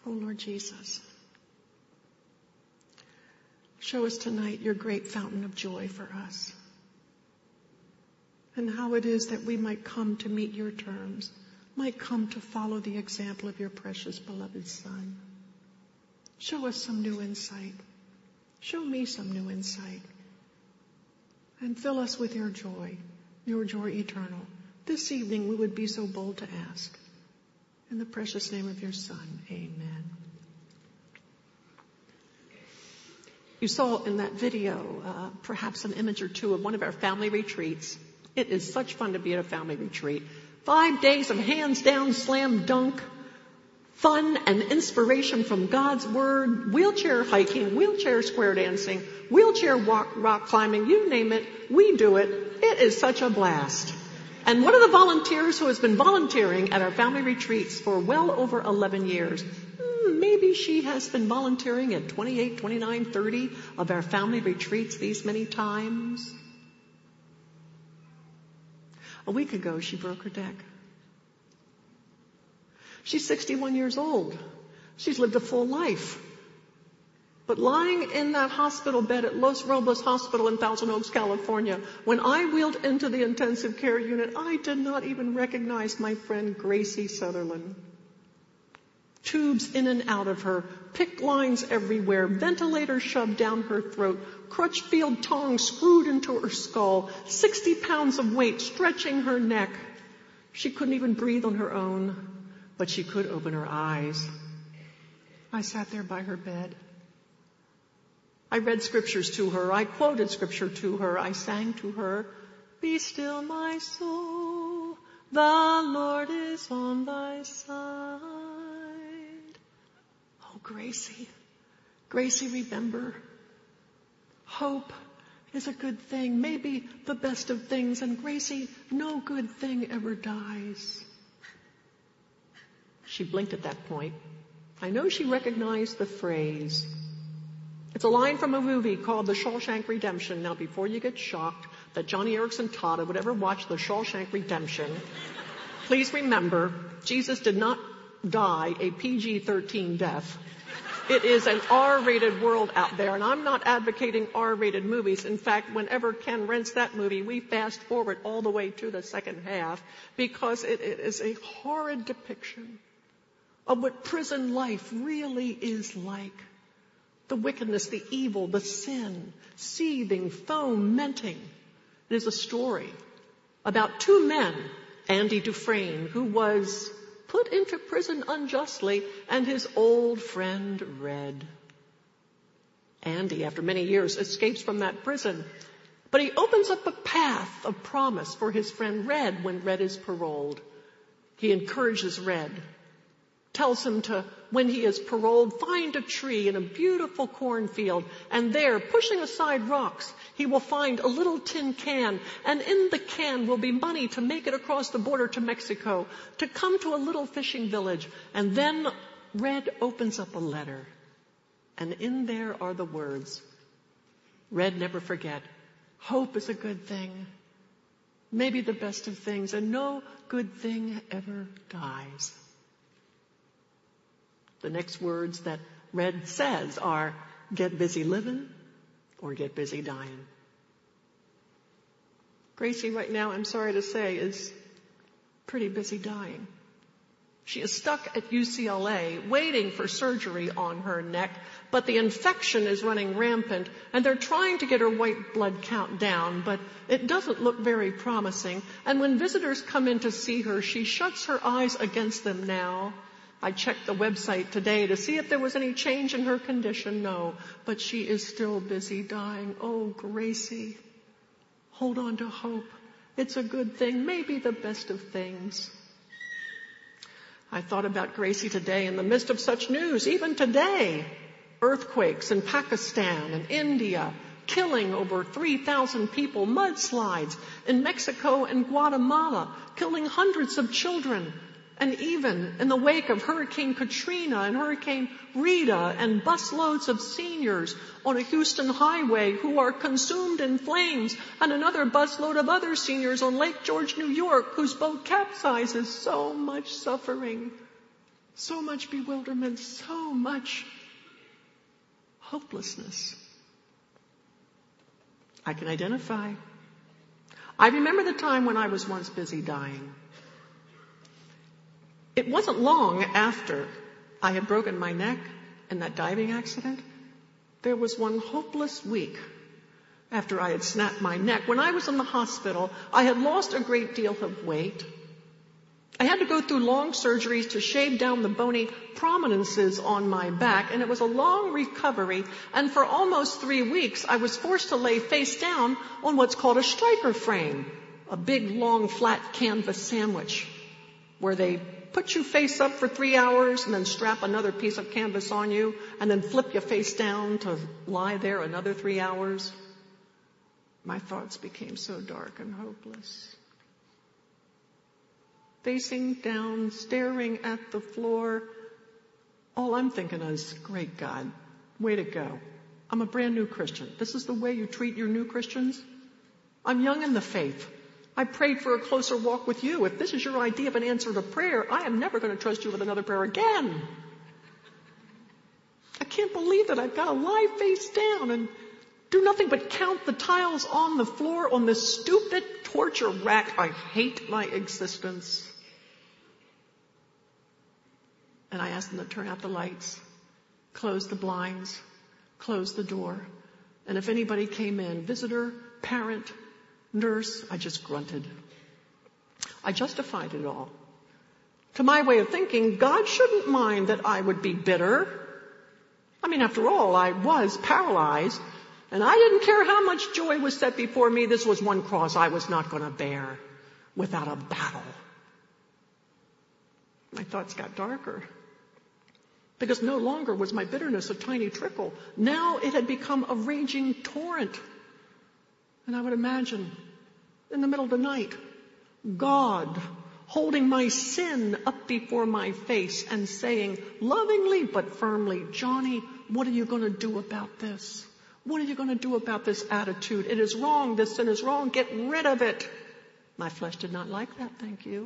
Oh, Lord Jesus, show us tonight your great fountain of joy for us, and how it is that we might come to meet your terms, might come to follow the example of your precious beloved Son. Show us some new insight. Show me some new insight. And fill us with your joy eternal. This evening we would be so bold to ask. In the precious name of your Son, amen. You saw in that video perhaps an image or two of one of our family retreats. It is such fun to be at a family retreat. 5 days of hands down, slam dunk, fun and inspiration from God's Word, wheelchair hiking, wheelchair square dancing, wheelchair rock climbing, you name it, we do it. It is such a blast. And one of the volunteers who has been volunteering at our family retreats for well over 11 years, maybe she has been volunteering at 28, 29, 30 of our family retreats these many times. A week ago, she broke her neck. She's 61 years old. She's lived a full life. But lying in that hospital bed at Los Robles Hospital in Thousand Oaks, California, when I wheeled into the intensive care unit, I did not even recognize my friend Gracie Sutherland. Tubes in and out of her, PICC lines everywhere, ventilator shoved down her throat, Crutchfield tongs screwed into her skull, 60 pounds of weight stretching her neck. She couldn't even breathe on her own, but she could open her eyes. I sat there by her bed. I read scriptures to her. I quoted scripture to her. I sang to her, "Be still, my soul, the Lord is on thy side." Oh, Gracie, remember, hope is a good thing, maybe the best of things, and Gracie, no good thing ever dies. She blinked at that point. I know she recognized the phrase. It's a line from a movie called The Shawshank Redemption. Now, before you get shocked that Johnny Erickson Tada would ever watch The Shawshank Redemption, please remember, Jesus did not die a PG-13 death. It is an R-rated world out there, and I'm not advocating R-rated movies. In fact, whenever Ken rents that movie, we fast forward all the way to the second half because it is a horrid depiction of what prison life really is like. The wickedness, the evil, the sin, seething, fomenting. It is a story about two men, Andy Dufresne, who was put into prison unjustly, and his old friend, Red. Andy, after many years, escapes from that prison, but he opens up a path of promise for his friend Red when Red is paroled. He encourages Red, tells him to, when he is paroled, find a tree in a beautiful cornfield, and there, pushing aside rocks, he will find a little tin can, and in the can will be money to make it across the border to Mexico, to come to a little fishing village. And then Red opens up a letter, and in there are the words, "Red, never forget, hope is a good thing, maybe the best of things, and no good thing ever dies." The next words that Red says are, "Get busy living or get busy dying." Gracie right now, I'm sorry to say, is pretty busy dying. She is stuck at UCLA waiting for surgery on her neck, but the infection is running rampant, and they're trying to get her white blood count down, but it doesn't look very promising. And when visitors come in to see her, she shuts her eyes against them now. I checked the website today to see if there was any change in her condition. No, but she is still busy dying. Oh, Gracie, hold on to hope. It's a good thing, maybe the best of things. I thought about Gracie today in the midst of such news. Even today, earthquakes in Pakistan and India, killing over 3,000 people, mudslides in Mexico and Guatemala, killing hundreds of children. And even in the wake of Hurricane Katrina and Hurricane Rita, and busloads of seniors on a Houston highway who are consumed in flames, and another busload of other seniors on Lake George, New York, whose boat capsizes. So much suffering. So much bewilderment, so much hopelessness. I can identify. I remember the time when I was once busy dying. It wasn't long after I had broken my neck in that diving accident. There was one hopeless week after I had snapped my neck. When I was in the hospital, I had lost a great deal of weight. I had to go through long surgeries to shave down the bony prominences on my back, and it was a long recovery. And for almost 3 weeks, I was forced to lay face down on what's called a striker frame, a big, long, flat canvas sandwich, where they put you face up for 3 hours and then strap another piece of canvas on you and then flip you face down to lie there another 3 hours. My thoughts became so dark and hopeless. Facing down, staring at the floor, all I'm thinking is, great God, way to go. I'm a brand new Christian. This is the way you treat your new Christians? I'm young in the faith. I prayed for a closer walk with you. If this is your idea of an answer to prayer, I am never going to trust you with another prayer again. I can't believe that I've got to lie face down and do nothing but count the tiles on the floor on this stupid torture rack. I hate my existence. And I asked them to turn out the lights, close the blinds, close the door. And if anybody came in, visitor, parent, nurse, I just grunted. I justified it all. To my way of thinking, God shouldn't mind that I would be bitter. I mean, after all, I was paralyzed, and I didn't care how much joy was set before me. This was one cross I was not going to bear without a battle. My thoughts got darker, because no longer was my bitterness a tiny trickle. Now it had become a raging torrent. And I would imagine, in the middle of the night, God holding my sin up before my face and saying, lovingly but firmly, Johnny, what are you going to do about this? What are you going to do about this attitude? It is wrong. This sin is wrong. Get rid of it. My flesh did not like that, thank you.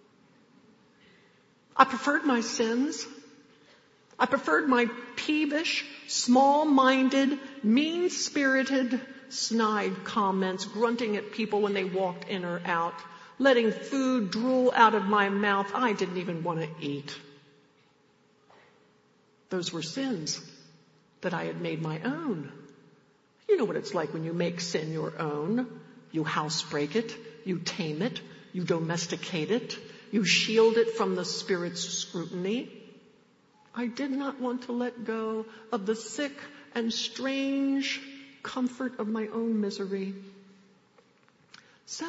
I preferred my sins. I preferred my peevish, small-minded, mean-spirited, snide comments, grunting at people when they walked in or out, letting food drool out of my mouth I didn't even want to eat. Those were sins that I had made my own. You know what it's like when you make sin your own. You housebreak it, you tame it, you domesticate it, you shield it from the Spirit's scrutiny. I did not want to let go of the sick and strange comfort of my own misery. So,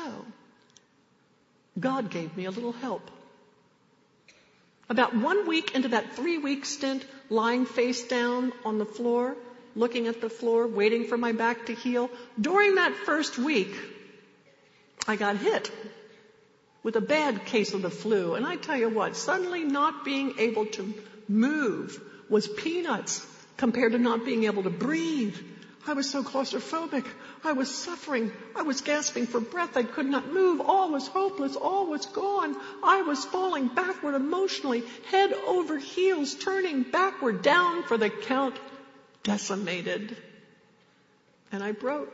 God gave me a little help. About 1 week into that 3-week stint, lying face down on the floor, looking at the floor, waiting for my back to heal, during that first week, I got hit with a bad case of the flu. And I tell you what, suddenly not being able to move was peanuts compared to not being able to breathe. I was so claustrophobic. I was suffering. I was gasping for breath. I could not move. All was hopeless. All was gone. I was falling backward emotionally, head over heels, turning backward, down for the count, decimated. And I broke.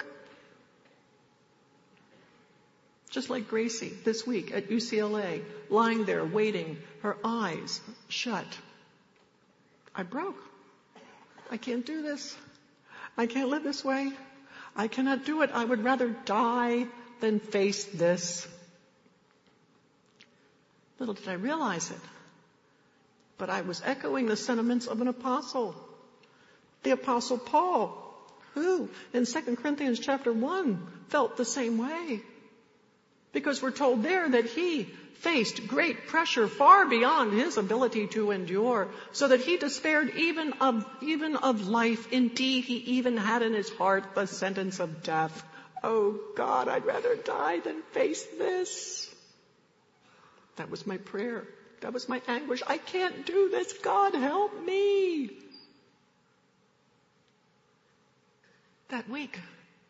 Just like Gracie this week at UCLA, lying there waiting, her eyes shut. I broke. I can't do this. I can't live this way. I cannot do it. I would rather die than face this. Little did I realize it, but I was echoing the sentiments of an apostle. The Apostle Paul, who in 2 Corinthians chapter 1 felt the same way. Because we're told there that he faced great pressure far beyond his ability to endure, so that he despaired even of life. Indeed, he even had in his heart the sentence of death. Oh God, I'd rather die than face this. That was my prayer. That was my anguish. I can't do this. God, help me. That week,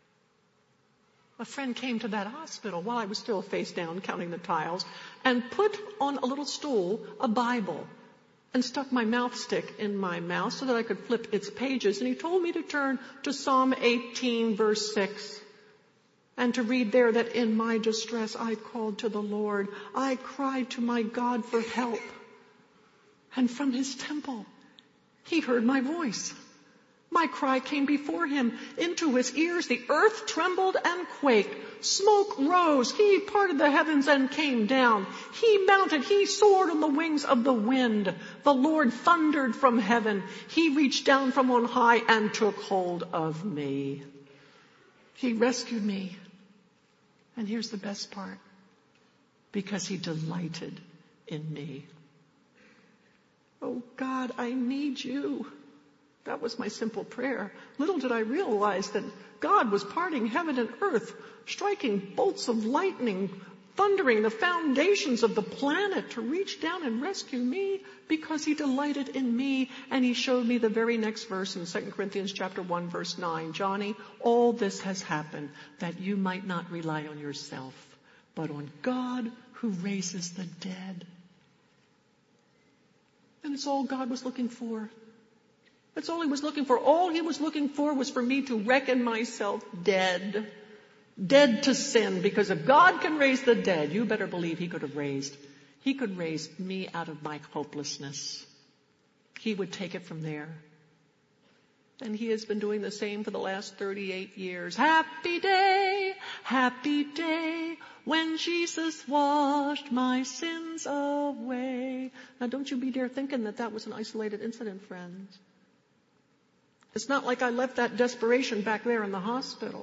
a friend came to that hospital while I was still face down counting the tiles and put on a little stool a Bible and stuck my mouth stick in my mouth so that I could flip its pages. And he told me to turn to Psalm 18, verse 6, and to read there that in my distress I called to the Lord. I cried to my God for help. And from his temple, he heard my voice. My cry came before him into his ears. The earth trembled and quaked. Smoke rose. He parted the heavens and came down. He mounted. He soared on the wings of the wind. The Lord thundered from heaven. He reached down from on high and took hold of me. He rescued me. And here's the best part. Because he delighted in me. Oh God, I need you. That was my simple prayer. Little did I realize that God was parting heaven and earth, striking bolts of lightning, thundering the foundations of the planet to reach down and rescue me because he delighted in me. And he showed me the very next verse in 2 Corinthians chapter 1, verse 9. Johnny, all this has happened that you might not rely on yourself, but on God who raises the dead. And it's all God was looking for. That's all he was looking for. All he was looking for was for me to reckon myself dead. Dead to sin. Because if God can raise the dead, you better believe he could raise me out of my hopelessness. He would take it from there. And he has been doing the same for the last 38 years. Happy day, when Jesus washed my sins away. Now don't you be there thinking that that was an isolated incident, friends. It's not like I left that desperation back there in the hospital.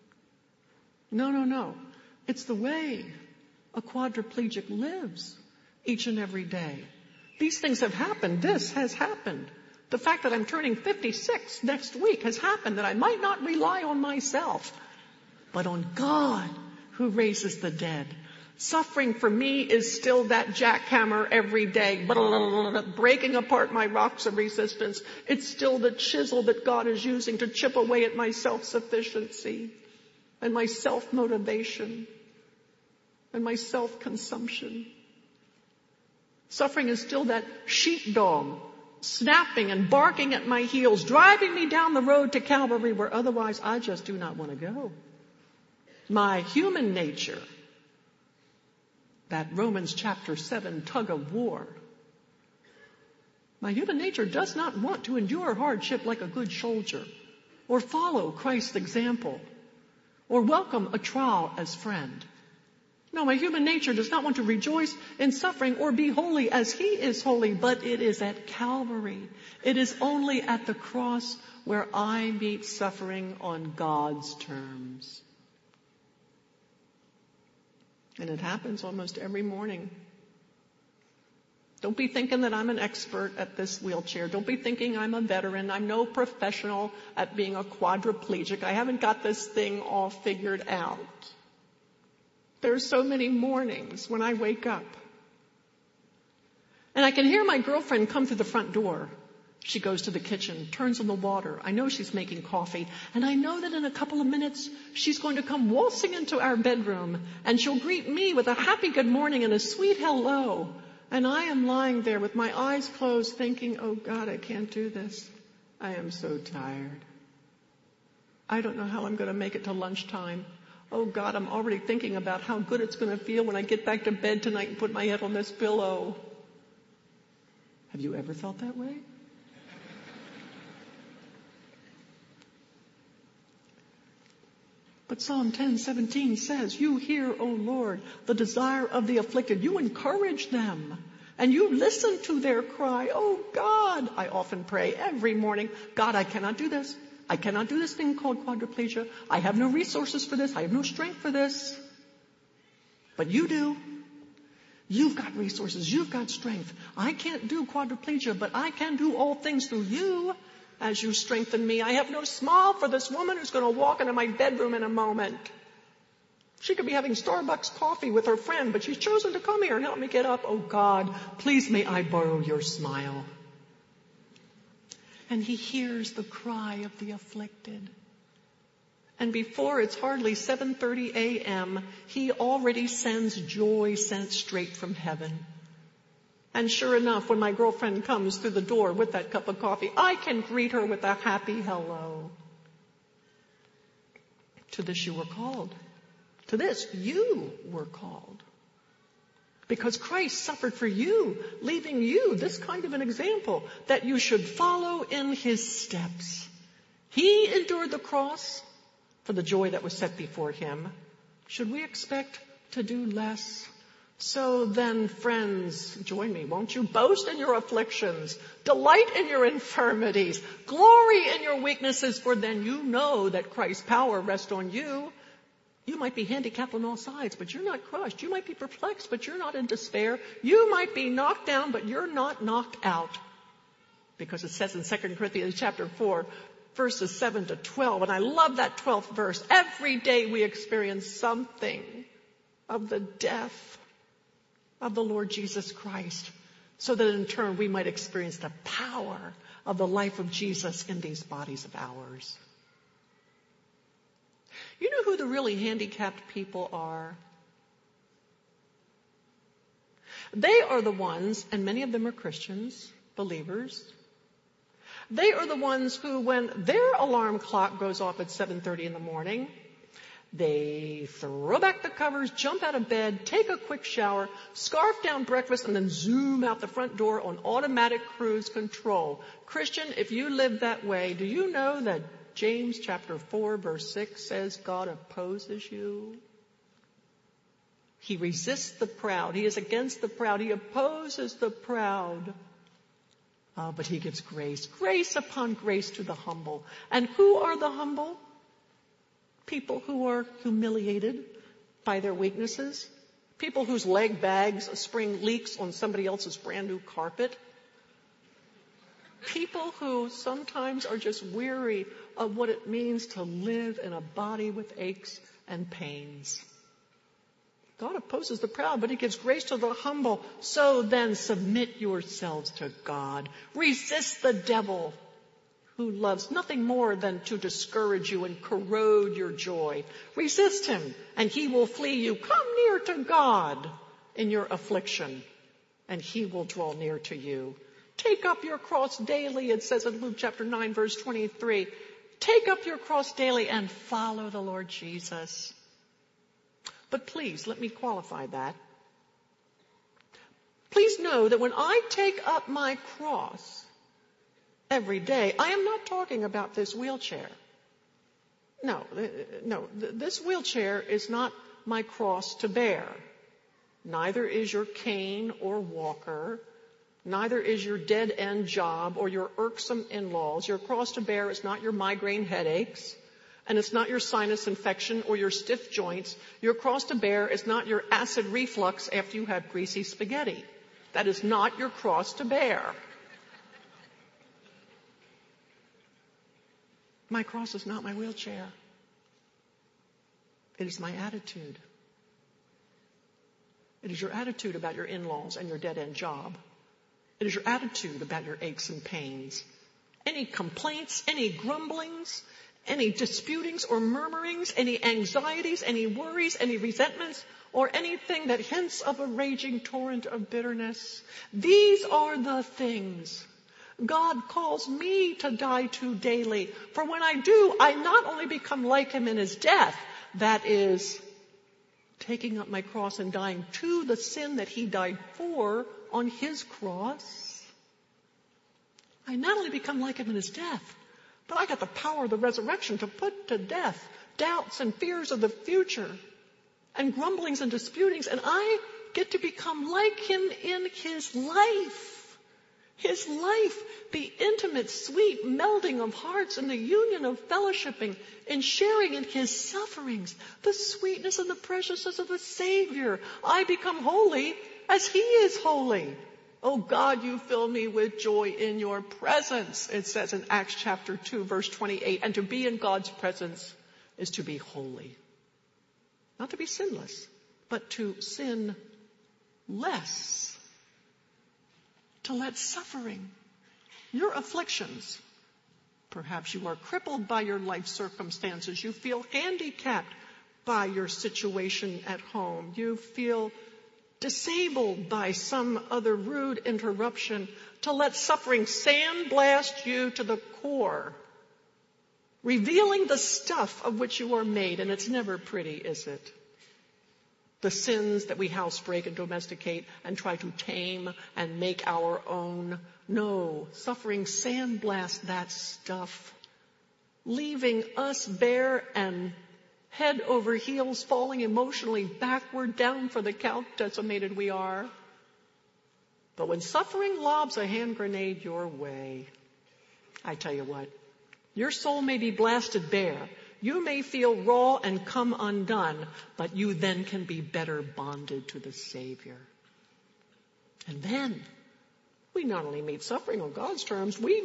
No. It's the way a quadriplegic lives each and every day. These things have happened. This has happened. The fact that I'm turning 56 next week has happened, that I might not rely on myself, but on God who raises the dead. Suffering for me is still that jackhammer every day, breaking apart my rocks of resistance. It's still the chisel that God is using to chip away at my self-sufficiency and my self-motivation and my self-consumption. Suffering is still that sheepdog snapping and barking at my heels, driving me down the road to Calvary where otherwise I just do not want to go. My human nature, that Romans chapter 7 tug of war. My human nature does not want to endure hardship like a good soldier, or follow Christ's example, or welcome a trial as friend. No, my human nature does not want to rejoice in suffering or be holy as he is holy, but it is at Calvary. It is only at the cross where I meet suffering on God's terms. And it happens almost every morning. Don't be thinking that I'm an expert at this wheelchair. Don't be thinking I'm a veteran. I'm no professional at being a quadriplegic. I haven't got this thing all figured out. There are so many mornings when I wake up and I can hear my girlfriend come through the front door. She goes to the kitchen, turns on the water. I know she's making coffee, and I know that in a couple of minutes she's going to come waltzing into our bedroom, and she'll greet me with a happy good morning and a sweet hello. And I am lying there with my eyes closed thinking, oh God, I can't do this. I am so tired. I don't know how I'm going to make it to lunchtime. Oh God, I'm already thinking about how good it's going to feel when I get back to bed tonight and put my head on this pillow. Have you ever felt that way? But Psalm 10:17 says, you hear, O Lord, the desire of the afflicted. You encourage them and you listen to their cry. Oh God, I often pray every morning, God, I cannot do this. I cannot do this thing called quadriplegia. I have no resources for this. I have no strength for this. But you do. You've got resources. You've got strength. I can't do quadriplegia, but I can do all things through you. As you strengthen me, I have no smile for this woman who's going to walk into my bedroom in a moment. She could be having Starbucks coffee with her friend, but she's chosen to come here and help me get up. Oh God, please may I borrow your smile. And he hears the cry of the afflicted. And before it's hardly 7:30 a.m., he already sends joy sent straight from heaven. And sure enough, when my girlfriend comes through the door with that cup of coffee, I can greet her with a happy hello. To this you were called. To this you were called. Because Christ suffered for you, leaving you this kind of an example that you should follow in his steps. He endured the cross for the joy that was set before him. Should we expect to do less? So then, friends, join me, won't you? Boast in your afflictions, delight in your infirmities, glory in your weaknesses, for then you know that Christ's power rests on you. You might be handicapped on all sides, but you're not crushed. You might be perplexed, but you're not in despair. You might be knocked down, but you're not knocked out. Because it says in 2 Corinthians chapter 4, verses 7 to 12, and I love that 12th verse. Every day we experience something of the death of the Lord Jesus Christ, so that in turn we might experience the power of the life of Jesus in these bodies of ours. You know who the really handicapped people are? They are the ones, and many of them are Christians, believers. They are the ones who, when their alarm clock goes off at 7:30 in the morning, they throw back the covers, jump out of bed, take a quick shower, scarf down breakfast, and then zoom out the front door on automatic cruise control. Christian, if you live that way, do you know that James chapter 4 verse 6 says God opposes you? He resists the proud. He is against the proud. He opposes the proud. But he gives grace. Grace upon grace to the humble. And who are the humble? People who are humiliated by their weaknesses. People whose leg bags spring leaks on somebody else's brand new carpet. People who sometimes are just weary of what it means to live in a body with aches and pains. God opposes the proud, but he gives grace to the humble. So then submit yourselves to God. Resist the devil, who loves nothing more than to discourage you and corrode your joy. Resist him, and he will flee you. Come near to God in your affliction, and he will draw near to you. Take up your cross daily, it says in Luke chapter 9, verse 23. Take up your cross daily and follow the Lord Jesus. But please, let me qualify that. Please know that when I take up my cross every day, I am not talking about this wheelchair. No, this wheelchair is not my cross to bear. Neither is your cane or walker. Neither is your dead-end job or your irksome in-laws. Your cross to bear is not your migraine headaches, and it's not your sinus infection or your stiff joints. Your cross to bear is not your acid reflux after you have greasy spaghetti. That is not your cross to bear. My cross is not my wheelchair. It is my attitude. It is your attitude about your in-laws and your dead-end job. It is your attitude about your aches and pains. Any complaints, any grumblings, any disputings or murmurings, any anxieties, any worries, any resentments, or anything that hints of a raging torrent of bitterness. These are the things God calls me to die to daily. For when I do, I not only become like him in his death, that is, taking up my cross and dying to the sin that he died for on his cross. I not only become like him in his death, but I got the power of the resurrection to put to death doubts and fears of the future and grumblings and disputings, and I get to become like him in his life. His life, the intimate, sweet melding of hearts and the union of fellowshipping and sharing in his sufferings, the sweetness and the preciousness of the Savior. I become holy as he is holy. Oh God, you fill me with joy in your presence, it says in Acts chapter 2, verse 28. And to be in God's presence is to be holy. Not to be sinless, but to sin less. To let suffering, your afflictions, perhaps you are crippled by your life circumstances, you feel handicapped by your situation at home, you feel disabled by some other rude interruption, to let suffering sandblast you to the core, revealing the stuff of which you are made. And it's never pretty, is it? The sins that we housebreak and domesticate and try to tame and make our own. No, suffering sandblasts that stuff, leaving us bare and head over heels, falling emotionally backward down for the count decimated we are. But when suffering lobs a hand grenade your way, I tell you what, your soul may be blasted bare. You may feel raw and come undone, but you then can be better bonded to the Savior. And then we not only meet suffering on God's terms, we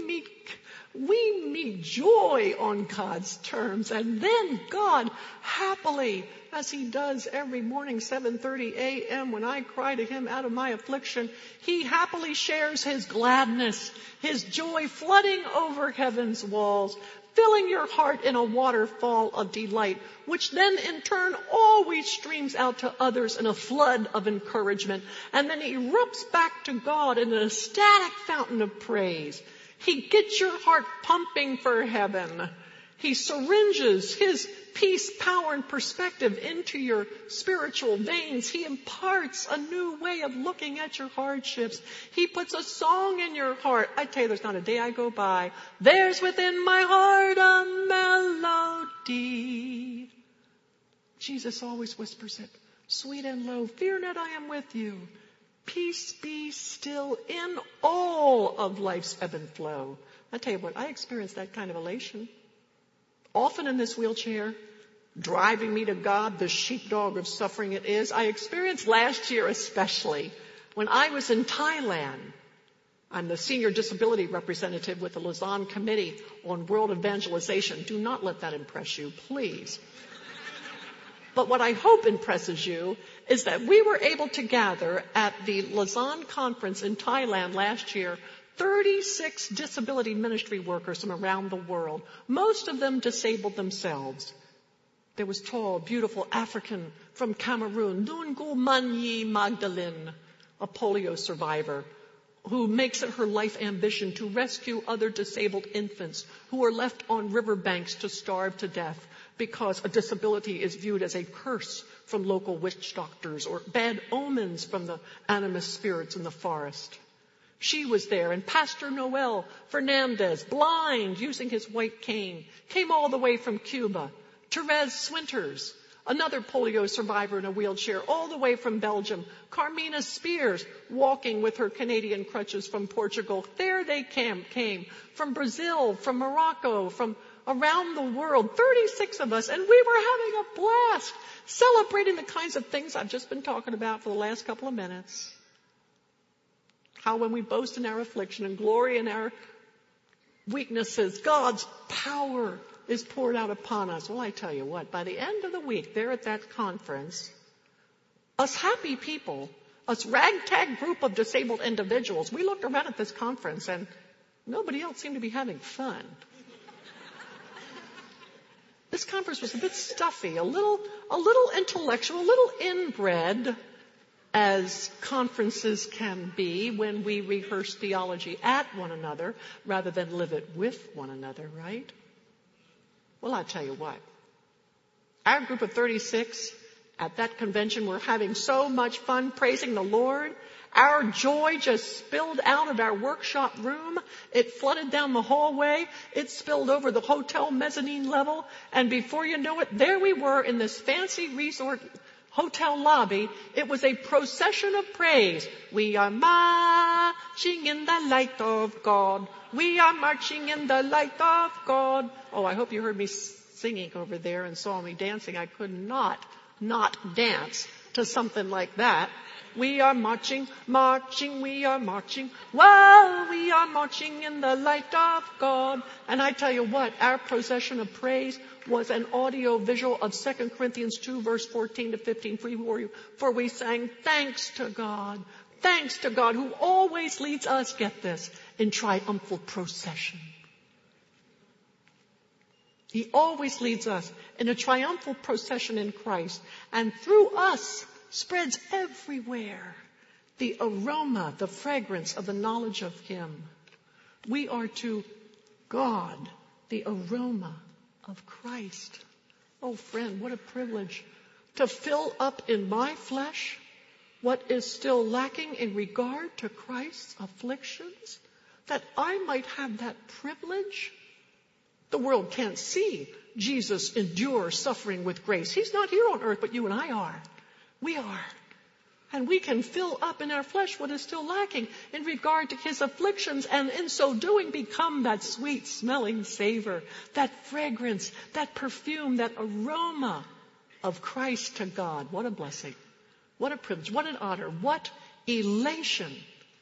meet joy on God's terms. And then God happily, as He does every morning, 7:30 a.m., when I cry to Him out of my affliction, He happily shares His gladness, His joy flooding over heaven's walls, filling your heart in a waterfall of delight, which then in turn always streams out to others in a flood of encouragement, and then erupts back to God in an ecstatic fountain of praise. He gets your heart pumping for heaven. He syringes His peace, power, and perspective into your spiritual veins. He imparts a new way of looking at your hardships. He puts a song in your heart. I tell you, there's not a day I go by. There's within my heart a melody. Jesus always whispers it, sweet and low. Fear not, I am with you. Peace be still in all of life's ebb and flow. I tell you what, I experienced that kind of elation. Often in this wheelchair, driving me to God, the sheepdog of suffering it is. I experienced last year especially when I was in Thailand. I'm the senior disability representative with the Lausanne Committee on World Evangelization. Do not let that impress you, please. But what I hope impresses you is that we were able to gather at the Lausanne conference in Thailand last year 36 disability ministry workers from around the world, most of them disabled themselves. There was tall, beautiful African from Cameroon, Nungu Manyi Magdalene, a polio survivor, who makes it her life ambition to rescue other disabled infants who are left on riverbanks to starve to death because a disability is viewed as a curse from local witch doctors or bad omens from the animus spirits in the forest. She was there, and Pastor Noel Fernandez, blind, using his white cane, came all the way from Cuba. Therese Swinters, another polio survivor in a wheelchair, all the way from Belgium. Carmina Spears, walking with her Canadian crutches from Portugal. There they came from Brazil, from Morocco, from around the world, 36 of us, and we were having a blast, celebrating the kinds of things I've just been talking about for the last couple of minutes. How when we boast in our affliction and glory in our weaknesses, God's power is poured out upon us. Well, I tell you what, by the end of the week, there at that conference, us happy people, us ragtag group of disabled individuals, we looked around at this conference and nobody else seemed to be having fun. This conference was a bit stuffy, a little intellectual, a little inbred, as conferences can be when we rehearse theology at one another rather than live it with one another, right? Well, I'll tell you what. Our group of 36 at that convention were having so much fun praising the Lord. Our joy just spilled out of our workshop room. It flooded down the hallway. It spilled over the hotel mezzanine level. And before you know it, there we were in this fancy resort hotel lobby. It was a procession of praise. We are marching in the light of God. We are marching in the light of God. Oh, I hope you heard me singing over there and saw me dancing. I could not dance to something like that. We are marching, we are marching. Whoa, we are marching in the light of God. And I tell you what, our procession of praise was an audio visual of 2 Corinthians 2 verse 14 to 15 for we sang thanks to God who always leads us, get this, in triumphal procession. He always leads us in a triumphal procession in Christ. And through us, spreads everywhere. The aroma, the fragrance of the knowledge of Him. We are to God the aroma of Christ. Oh friend, what a privilege to fill up in my flesh what is still lacking in regard to Christ's afflictions, that I might have that privilege. The world can't see Jesus endure suffering with grace. He's not here on earth, but you and I are. We are. And we can fill up in our flesh what is still lacking in regard to His afflictions, and in so doing become that sweet smelling savor, that fragrance, that perfume, that aroma of Christ to God. What a blessing. What a privilege. What an honor. What elation.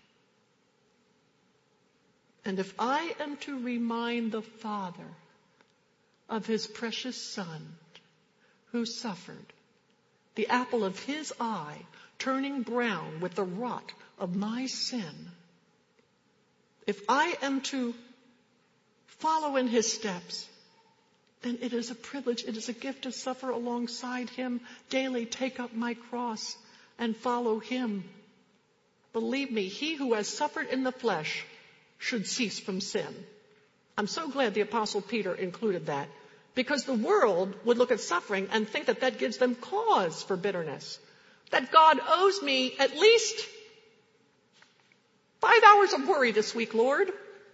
And if I am to remind the Father of His precious Son who suffered, the apple of His eye turning brown with the rot of my sin, if I am to follow in His steps, then it is a privilege, it is a gift to suffer alongside Him daily, take up my cross and follow Him. Believe me, he who has suffered in the flesh should cease from sin. I'm so glad the Apostle Peter included that, because the world would look at suffering and think that that gives them cause for bitterness. That God owes me at least 5 hours of worry this week, Lord.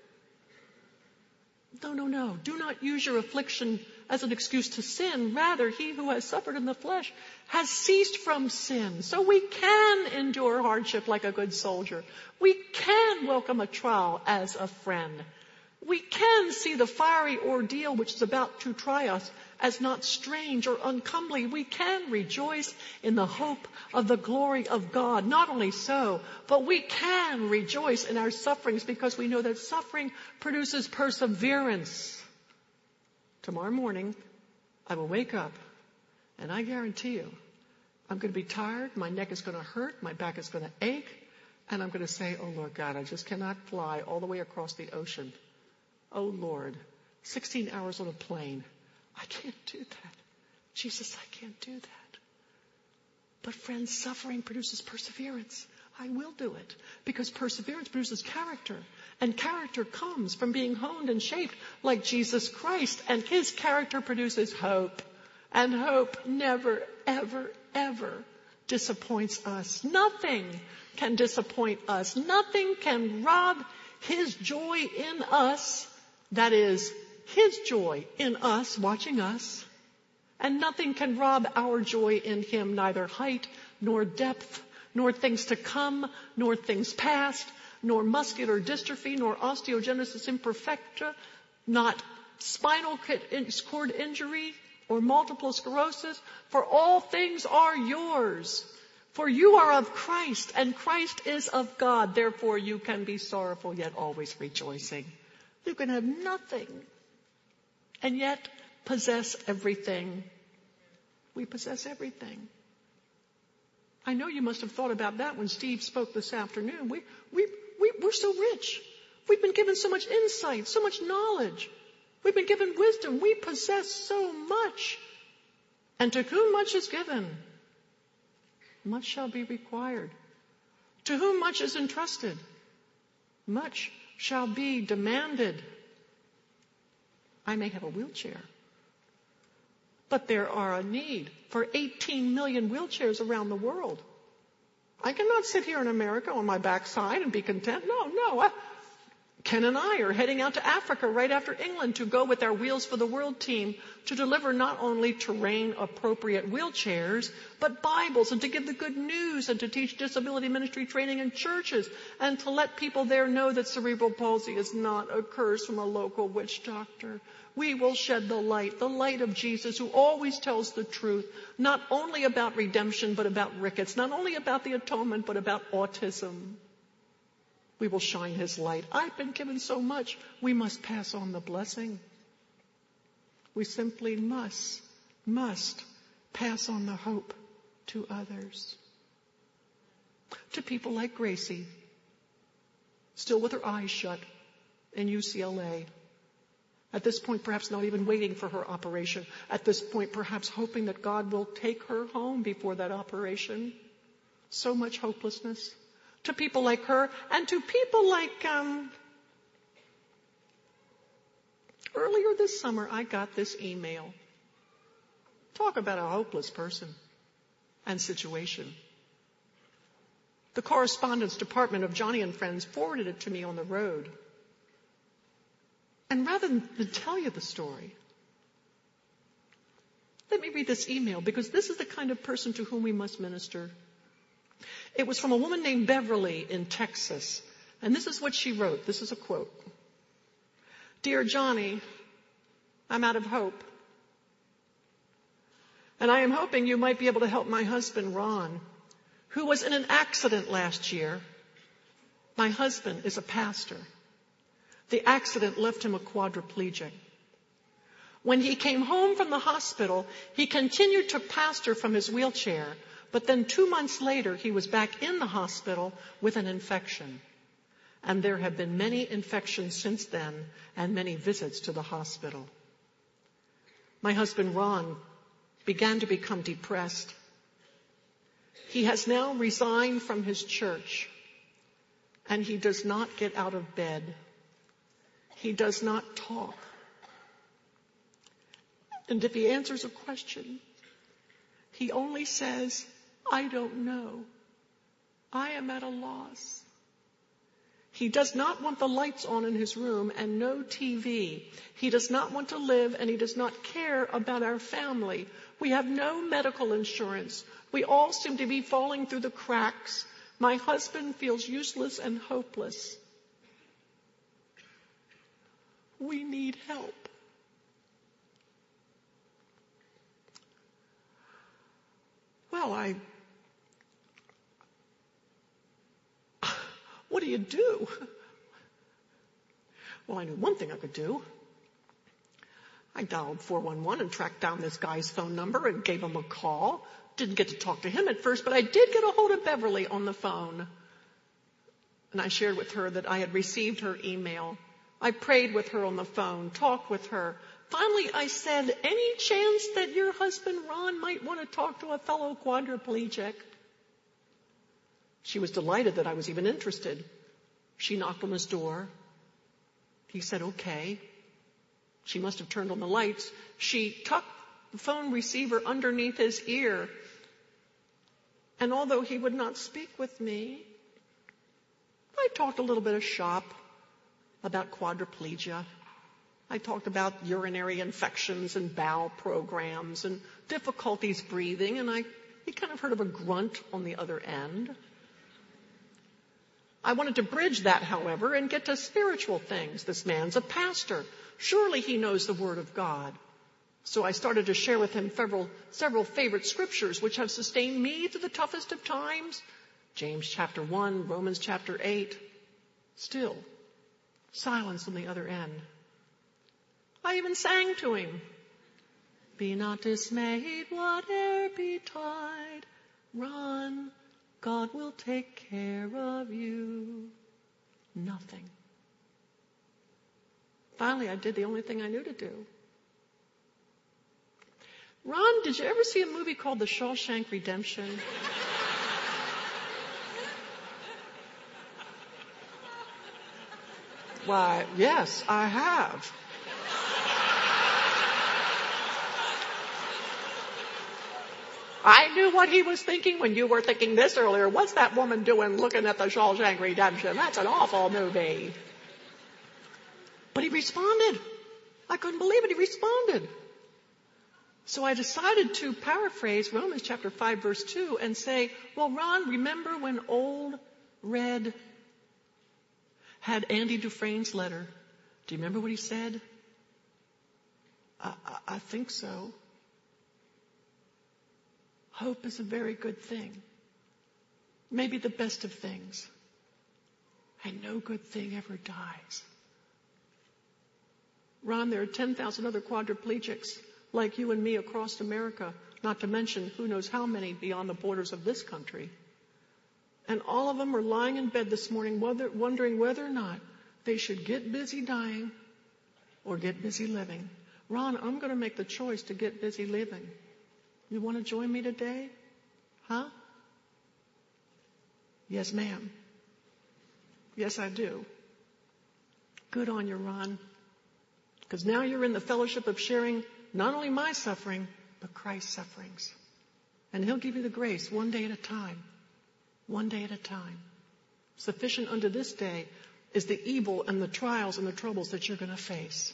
No. Do not use your affliction as an excuse to sin. Rather, he who has suffered in the flesh has ceased from sin. So we can endure hardship like a good soldier. We can welcome a trial as a friend. We can see the fiery ordeal which is about to try us as not strange or uncomely. We can rejoice in the hope of the glory of God. Not only so, but we can rejoice in our sufferings because we know that suffering produces perseverance. Tomorrow morning, I will wake up, and I guarantee you, I'm going to be tired, my neck is going to hurt, my back is going to ache, and I'm going to say, oh Lord God, I just cannot fly all the way across the ocean. Oh Lord, 16 hours on a plane. I can't do that. Jesus, I can't do that. But friends, suffering produces perseverance. I will do it because perseverance produces character. And character comes from being honed and shaped like Jesus Christ. And His character produces hope. And hope never, ever, ever disappoints us. Nothing can disappoint us. Nothing can rob His joy in us. That is, His joy in us, watching us. And nothing can rob our joy in Him, neither height nor depth, nor things to come, nor things past, nor muscular dystrophy, nor osteogenesis imperfecta, not spinal cord injury or multiple sclerosis. For all things are yours. For you are of Christ, and Christ is of God. Therefore you can be sorrowful, yet always rejoicing. You can have nothing and yet possess everything. We possess everything. I know you must have thought about that when Steve spoke this afternoon. We're so rich. We've been given so much insight, so much knowledge. We've been given wisdom. We possess so much. And to whom much is given, much shall be required. To whom much is entrusted, much shall be demanded. I may have a wheelchair, but there are a need for 18 million wheelchairs around the world. I cannot sit here in America on my backside and be content. No. Ken and I are heading out to Africa right after England to go with our Wheels for the World team to deliver not only terrain-appropriate wheelchairs, but Bibles, and to give the good news, and to teach disability ministry training in churches, and to let people there know that cerebral palsy is not a curse from a local witch doctor. We will shed the light of Jesus, who always tells the truth, not only about redemption, but about rickets, not only about the atonement, but about autism. We will shine His light. I've been given so much. We must pass on the blessing. We simply must pass on the hope to others. To people like Gracie, still with her eyes shut in UCLA. At this point, perhaps not even waiting for her operation. At this point, perhaps hoping that God will take her home before that operation. So much hopelessness. To people like her and to people like, earlier this summer I got this email. Talk about a hopeless person and situation. The correspondence department of Johnny and Friends forwarded it to me on the road. And rather than tell you the story, let me read this email because this is the kind of person to whom we must minister. It was from a woman named Beverly in Texas. And this is what she wrote. This is a quote. Dear Johnny, I'm out of hope. And I am hoping you might be able to help my husband, Ron, who was in an accident last year. My husband is a pastor. The accident left him a quadriplegic. When he came home from the hospital, he continued to pastor from his wheelchair, but then 2 months later, he was back in the hospital with an infection. And there have been many infections since then and many visits to the hospital. My husband, Ron, began to become depressed. He has now resigned from his church, and he does not get out of bed. He does not talk. And if he answers a question, he only says, I don't know. I am at a loss. He does not want the lights on in his room and no TV. He does not want to live and he does not care about our family. We have no medical insurance. We all seem to be falling through the cracks. My husband feels useless and hopeless. We need help. Well, what do you do? Well, I knew one thing I could do. I dialed 411 and tracked down this guy's phone number and gave him a call. Didn't get to talk to him at first, but I did get a hold of Beverly on the phone. And I shared with her that I had received her email. I prayed with her on the phone, talked with her. Finally, I said, any chance that your husband, Ron, might want to talk to a fellow quadriplegic? She was delighted that I was even interested. She knocked on his door. He said, okay. She must have turned on the lights. She tucked the phone receiver underneath his ear. And although he would not speak with me, I talked a little bit of shop about quadriplegia. I talked about urinary infections and bowel programs and difficulties breathing, and he kind of heard of a grunt on the other end. I wanted to bridge that, however, and get to spiritual things. This man's a pastor. Surely he knows the Word of God. So I started to share with him several favorite scriptures which have sustained me through the toughest of times. James chapter 1, Romans chapter 8. Still, silence on the other end. I even sang to him. Be not dismayed, whate'er betide. Run, God will take care of you. Nothing. Finally, I did the only thing I knew to do. Ron, did you ever see a movie called The Shawshank Redemption? Why, yes, I have. I knew what he was thinking when you were thinking this earlier. What's that woman doing looking at The Shawshank Redemption? That's an awful movie. But he responded. I couldn't believe it. He responded. So I decided to paraphrase Romans chapter 5, verse 2 and say, well, Ron, remember when old Red had Andy Dufresne's letter? Do you remember what he said? I think so. Hope is a very good thing. Maybe the best of things. And no good thing ever dies. Ron, there are 10,000 other quadriplegics like you and me across America, not to mention who knows how many beyond the borders of this country. And all of them are lying in bed this morning wondering whether or not they should get busy dying or get busy living. Ron, I'm going to make the choice to get busy living. You want to join me today? Huh? Yes, ma'am. Yes, I do. Good on you, Ron. Because now you're in the fellowship of sharing not only my suffering, but Christ's sufferings. And he'll give you the grace one day at a time. One day at a time. Sufficient unto this day is the evil and the trials and the troubles that you're going to face.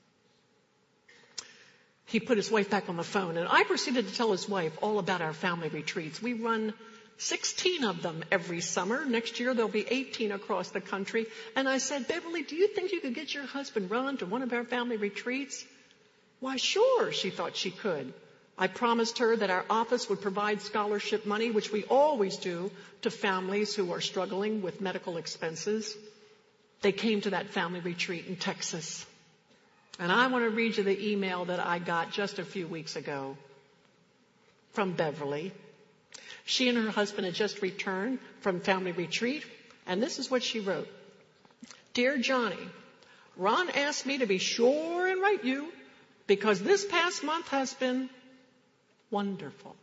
He put his wife back on the phone, and I proceeded to tell his wife all about our family retreats. We run 16 of them every summer. Next year there'll be 18 across the country. And I said, Beverly, do you think you could get your husband Ron to one of our family retreats? Why, sure, she thought she could. I promised her that our office would provide scholarship money, which we always do, to families who are struggling with medical expenses. They came to that family retreat in Texas. And I want to read you the email that I got just a few weeks ago from Beverly. She and her husband had just returned from family retreat, and this is what she wrote. Dear Johnny, Ron asked me to be sure and write you because this past month has been wonderful.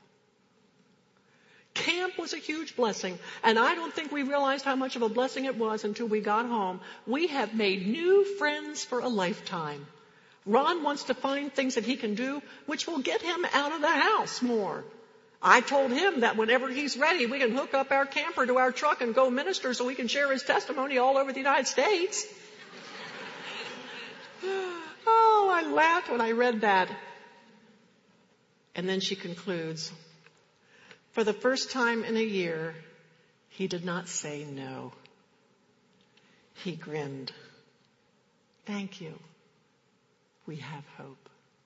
Camp was a huge blessing, and I don't think we realized how much of a blessing it was until we got home. We have made new friends for a lifetime. Ron wants to find things that he can do which will get him out of the house more. I told him that whenever he's ready, we can hook up our camper to our truck and go minister so we can share his testimony all over the United States. Oh, I laughed when I read that. And then she concludes, for the first time in a year, he did not say no. He grinned. Thank you. We have hope.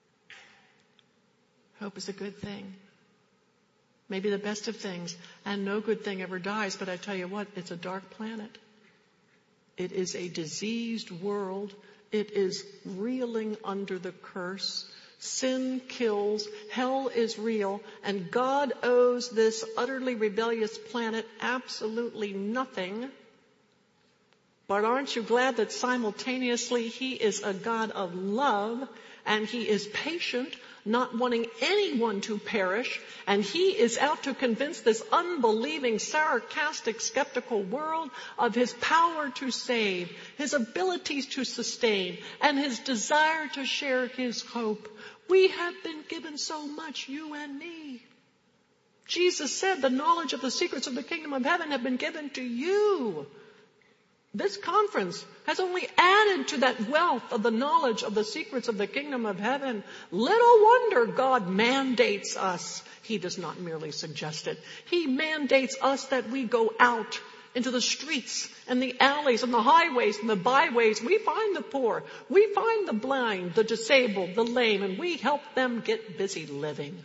Hope is a good thing. Maybe the best of things, and no good thing ever dies, but I tell you what, it's a dark planet. It is a diseased world. It is reeling under the curse. Sin kills, hell is real, and God owes this utterly rebellious planet absolutely nothing. But aren't you glad that simultaneously He is a God of love, and He is patient, not wanting anyone to perish, and He is out to convince this unbelieving, sarcastic, skeptical world of His power to save, His abilities to sustain, and His desire to share His hope. We have been given so much, you and me. Jesus said the knowledge of the secrets of the kingdom of heaven have been given to you. This conference has only added to that wealth of the knowledge of the secrets of the kingdom of heaven. Little wonder God mandates us. He does not merely suggest it. He mandates us that we go out into the streets and the alleys and the highways and the byways. We find the poor. We find the blind, the disabled, the lame, and we help them get busy living.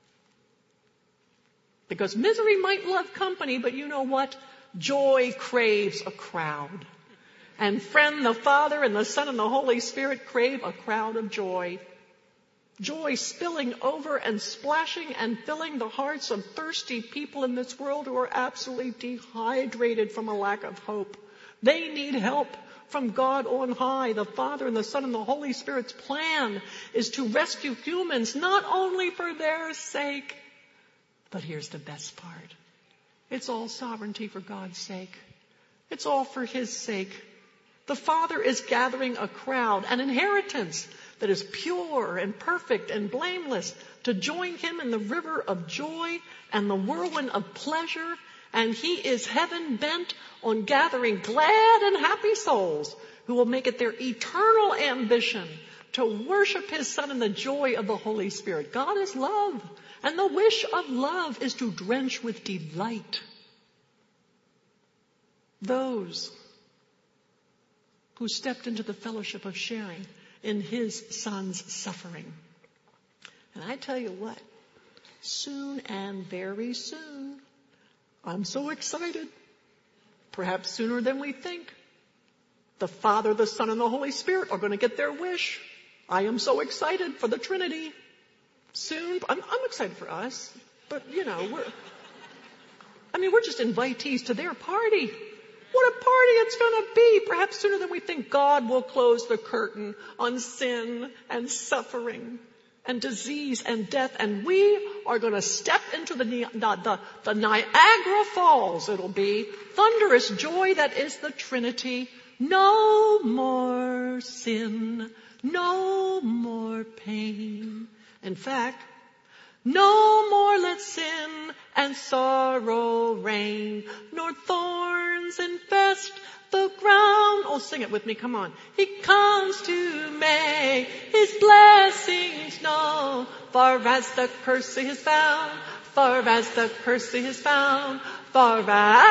Because misery might love company, but you know what? Joy craves a crowd. And friend, the Father and the Son and the Holy Spirit crave a crowd of joy. Joy spilling over and splashing and filling the hearts of thirsty people in this world who are absolutely dehydrated from a lack of hope. They need help from God on high. The Father and the Son and the Holy Spirit's plan is to rescue humans not only for their sake, but here's the best part. It's all sovereignty for God's sake. It's all for His sake. The Father is gathering a crowd, an inheritance that is pure and perfect and blameless to join Him in the river of joy and the whirlwind of pleasure. And He is heaven bent on gathering glad and happy souls who will make it their eternal ambition to worship His Son in the joy of the Holy Spirit. God is love. And the wish of love is to drench with delight those who stepped into the fellowship of sharing in His Son's suffering. And I tell you what, soon and very soon, I'm so excited, perhaps sooner than we think, the Father, the Son, and the Holy Spirit are going to get their wish. I am so excited for the Trinity. Soon, I'm excited for us, but we're just invitees to their party. What a party it's going to be. Perhaps sooner than we think, God will close the curtain on sin and suffering and disease and death, and we are going to step into the Niagara Falls. It'll be thunderous joy that is the Trinity. No more sin, no more pain. In fact, no more let sin and sorrow reign, nor thorns infest the ground. Oh, sing it with me, come on. He comes to make his blessings known, far as the curse is found, far as the curse is found, far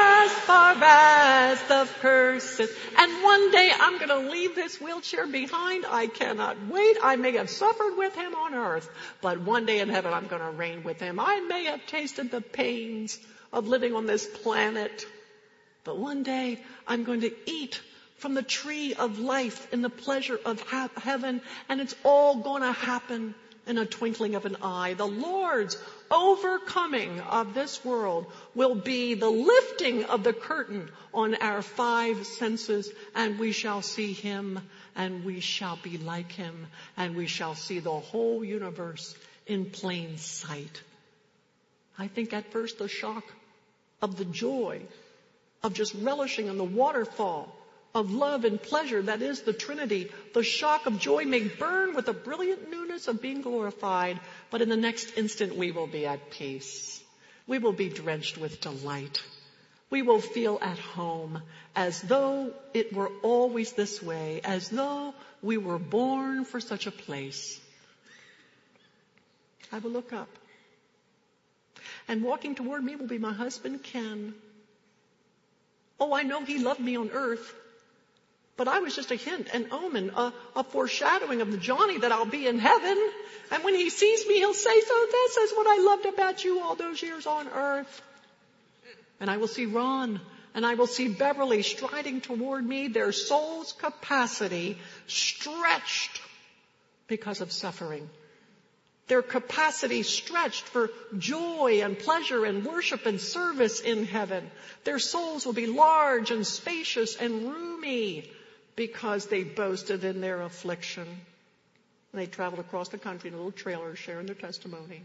as the curse is. And one day I'm going to leave this wheelchair behind. I cannot wait. I may have suffered with him on earth, but one day in heaven I'm going to reign with him. I may have tasted the pains of living on this planet, but one day I'm going to eat from the tree of life in the pleasure of heaven, and it's all going to happen in a twinkling of an eye. The Lord's overcoming of this world will be the lifting of the curtain on our five senses, and we shall see him, and we shall be like him, and we shall see the whole universe in plain sight. I think at first the shock of the joy of just relishing in the waterfall of love and pleasure that is the Trinity, the shock of joy may burn with the brilliant newness of being glorified, but in the next instant we will be at peace. We will be drenched with delight. We will feel at home, as though it were always this way, as though we were born for such a place. I will look up, and walking toward me will be my husband, Ken. Oh, I know he loved me on earth, but I was just a hint, an omen, a foreshadowing of the Johnny that I'll be in heaven. And when he sees me, he'll say, so this is what I loved about you all those years on earth. And I will see Ron, and I will see Beverly striding toward me, their soul's capacity stretched because of suffering. Their capacity stretched for joy and pleasure and worship and service in heaven. Their souls will be large and spacious and roomy because they boasted in their affliction. And they traveled across the country in a little trailer sharing their testimony.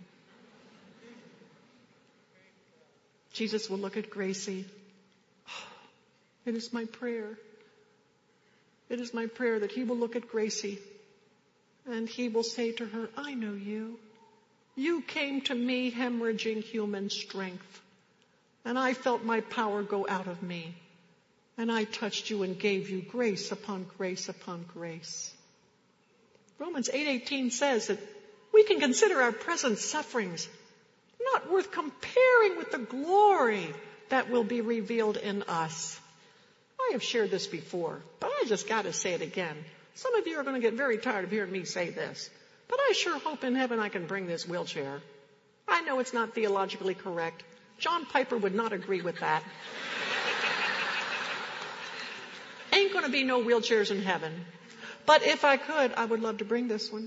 Jesus will look at Gracie. It is my prayer. It is my prayer that he will look at Gracie and he will say to her, I know you. You came to me hemorrhaging human strength. And I felt my power go out of me. And I touched you and gave you grace upon grace upon grace. Romans 8:18 says that we can consider our present sufferings not worth comparing with the glory that will be revealed in us. I have shared this before, but I just got to say it again. Some of you are going to get very tired of hearing me say this, but I sure hope in heaven I can bring this wheelchair. I know it's not theologically correct. John Piper would not agree with that. Ain't going to be no wheelchairs in heaven. But if I could, I would love to bring this one.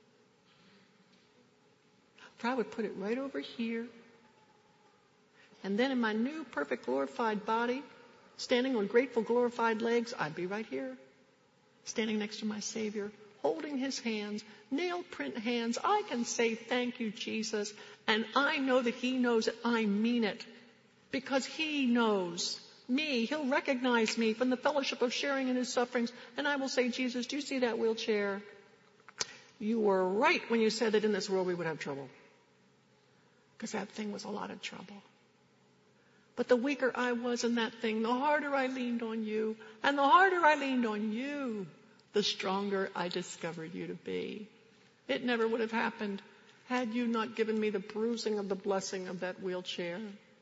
For I would put it right over here. And then in my new perfect glorified body, standing on grateful glorified legs, I'd be right here. Standing next to my Savior, holding his hands, nail print hands. I can say thank you, Jesus. And I know that he knows that I mean it. Because he knows me. He'll recognize me from the fellowship of sharing in his sufferings. And I will say, Jesus, do you see that wheelchair? You were right when you said that in this world we would have trouble. Because that thing was a lot of trouble. But the weaker I was in that thing, the harder I leaned on you. And the harder I leaned on you, the stronger I discovered you to be. It never would have happened had you not given me the bruising of the blessing of that wheelchair.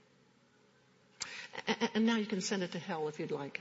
And now you can send it to hell if you'd like.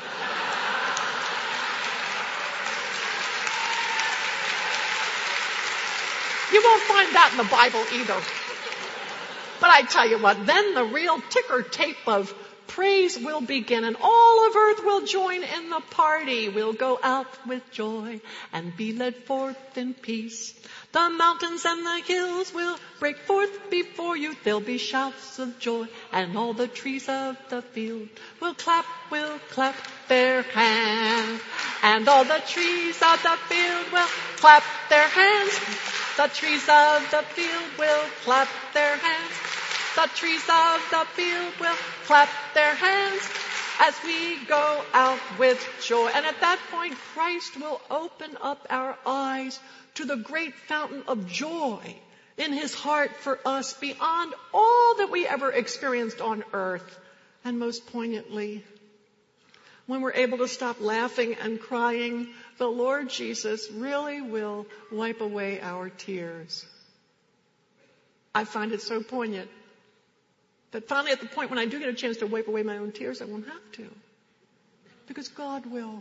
You won't find that in the Bible either. But I tell you what, then the real ticker tape of praise will begin and all of earth will join in the party. We'll go out with joy and be led forth in peace. The mountains and the hills will break forth before you. There'll be shouts of joy and all the trees of the field will clap their hands. And all the trees of the field will clap their hands. The trees of the field will clap their hands. The trees of the field will clap their hands as we go out with joy. And at that point, Christ will open up our eyes to the great fountain of joy in his heart for us beyond all that we ever experienced on earth. And most poignantly, when we're able to stop laughing and crying, the Lord Jesus really will wipe away our tears. I find it so poignant that finally at the point when I do get a chance to wipe away my own tears, I won't have to. Because God will.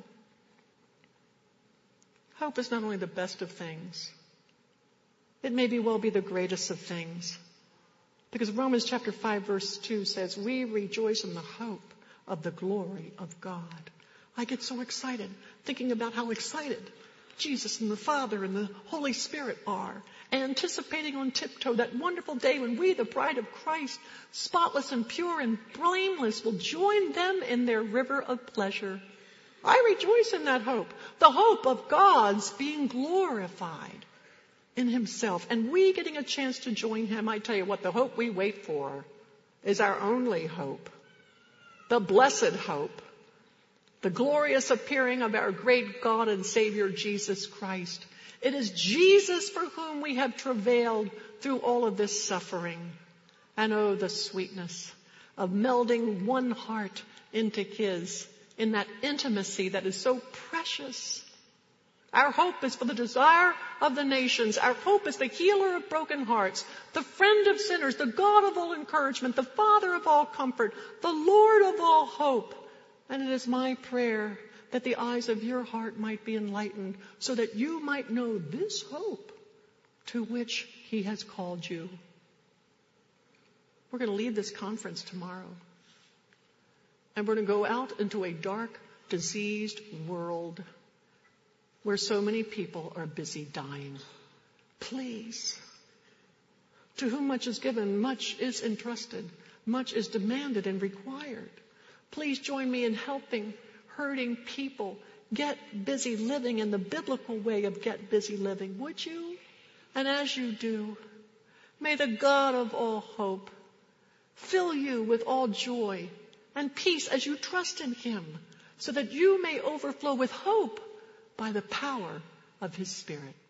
Hope is not only the best of things, it may be well be the greatest of things. Because Romans chapter 5 verse 2 says, we rejoice in the hope of the glory of God. I get so excited thinking about how excited Jesus and the Father and the Holy Spirit are, anticipating on tiptoe that wonderful day when we, the bride of Christ, spotless and pure and blameless, will join them in their river of pleasure. I rejoice in that hope, the hope of God's being glorified in himself, and we getting a chance to join him. I tell you what, the hope we wait for is our only hope, the blessed hope, the glorious appearing of our great God and Savior, Jesus Christ. It is Jesus for whom we have travailed through all of this suffering. And oh, the sweetness of melding one heart into his in that intimacy that is so precious. Our hope is for the desire of the nations. Our hope is the healer of broken hearts, the friend of sinners, the God of all encouragement, the Father of all comfort, the Lord of all hope. And it is my prayer that the eyes of your heart might be enlightened so that you might know this hope to which he has called you. We're going to leave this conference tomorrow. And we're going to go out into a dark, diseased world where so many people are busy dying. Please, to whom much is given, much is entrusted, much is demanded and required. Please join me in helping hurting people get busy living in the biblical way of get busy living, would you? And as you do, may the God of all hope fill you with all joy and peace as you trust in him, so that you may overflow with hope by the power of his Spirit.